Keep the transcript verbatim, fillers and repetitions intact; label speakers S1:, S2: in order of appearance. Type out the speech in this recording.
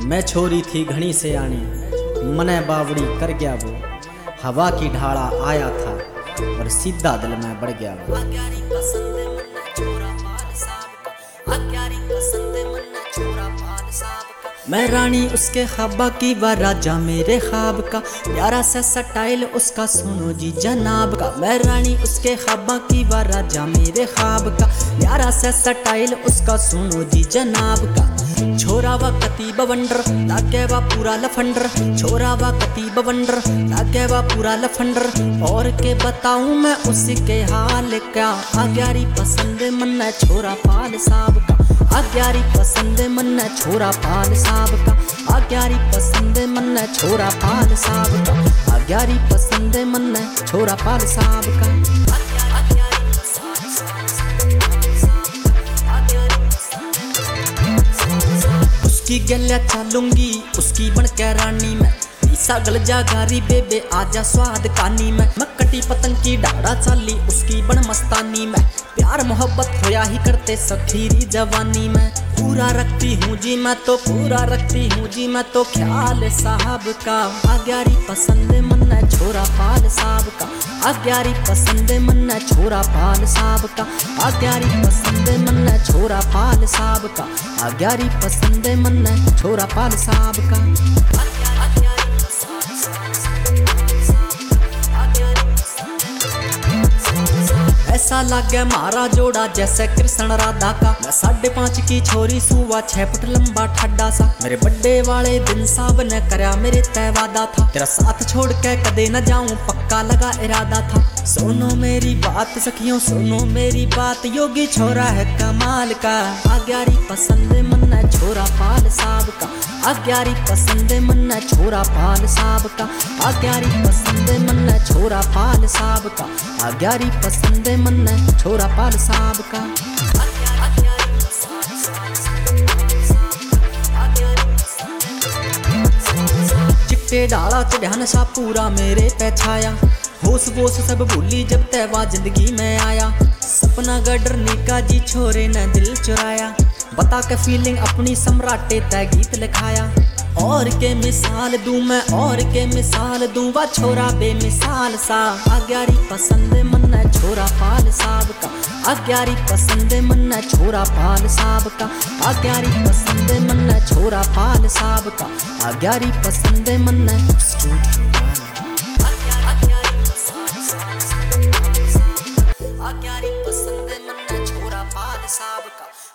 S1: मैं छोरी थी घनी से आनी, मने बावड़ी कर गया वो। हवा की ढाला आया था और सीधा दिल में बढ़ गया वो। मैं रानी उसके ख्वाबा की व राजा मेरे ख्वाब का, प्यारा सा स्टाइल उसका सुनो जी जनाब का। मैं रानी उसके ख्वाबा की व राजा मेरे ख्वाब का, प्यारा सा स्टाइल उसका सुनो जी जनाब का। छोरा वा कती बवंडर लागे वा पूरा लफंडर, छोरा वा कती बवंडर लागे वा पूरा लफंडर। और के बताऊं मैं उसके हाल क्या, आग्यारी पसंद मन छोरा पाल साहब का। आग्यारी पसंद मन छोरा पाल साहब का, आग्यारी पसंद मन छोरा पाल साहब का, आग्यारी पसंद मन छोरा पाल साहब का। उसकी गलिया चालूंगी उसकी बन के रानी में, ईसा गल जा गारी बेबे आजा स्वाद कानी में। मैं कटी पतंग की डाड़ा चाली उसकी बन मस्तानी में, प्यार मोहब्बत होया ही करते सखीरी जवानी में। पूरा रखती हूँ जी मैं तो, पूरा रखती हूँ जी मैं तो ख्याल साहब का। आग्यारी पसंद मन छोरा पाल साहब का, आग्यारी पसंद मन छोरा पाल साहब का, आग्यारी पसंद मन छोरा पाल साहब का, आग्यारी पसंद मन छोरा पाल साहब का। ऐसा लागे मारा जोड़ा जैसे कृष्ण राधा का। मैं साढ़े पांच की छोरी सुवा छह फुट लंबा ठड्डा सा। मेरे बर्थडे वाले दिन साहब ने करया मेरे तय वादा था, तेरा साथ छोड़ के कदे न जाऊं पक्का लगा इरादा था। सुनो मेरी बात सखियों सुनो मेरी बात, योगी छोरा है कमाल का। आग्यारी पसंद मन छोरा पाल साहब का, आग्यारी पसंद मन छोरा पाल साहब का, आग्यारी पसंद मन छोरा पाल साहब का, आग्यारी पसंद मन छोरा पाल साहब का। चिट्टे डाला चढ़ान सा पूरा मेरे पे छाया, होश वोश सब भूली जब तैवा जिंदगी में आया। सपना गडर निका जी छोरे ने दिल चुराया, बता के फीलिंग अपनी सम्राटे तय गीत लिखाया। और के मिसाल दूं मैं और के मिसाल दूं, वा छोरा बेमिसाल सा। आग्यारी पसंद मन छोरा पाल साहब का, आग्यारी पसंद मन छोरा पाल साहब का, आग्यारी पसंद मन छोरा पाल साहब का, आग्यारी पसंद मन।